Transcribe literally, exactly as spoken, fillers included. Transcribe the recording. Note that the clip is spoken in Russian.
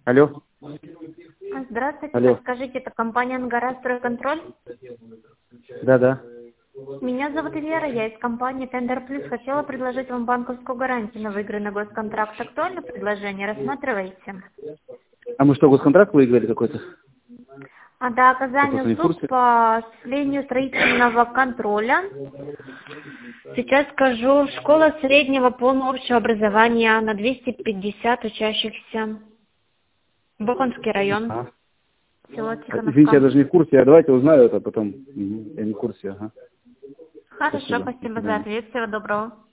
Алло. Здравствуйте, Алло. подскажите, это компания «Ангара Стройконтроль»? Да, да. Меня зовут Вера, я из компании «Тендер Плюс». Хотела предложить вам банковскую гарантию на выигранный госконтракт. Актуальное предложение? Рассматриваете? А мы что, госконтракт выиграли какой-то? А до оказания просто не в услуг курсе. по осуществлению строительного контроля. Сейчас скажу, школа среднего полного общего образования на двести пятьдесят учащихся. Боханский район, Ага. село А, Извините, я Тихоновка. даже не в курсе. А давайте узнаю это потом. Мгм. Я не в курсе, ага. Хорошо, Спасибо. До спасибо за свидания. ответ. Всего доброго.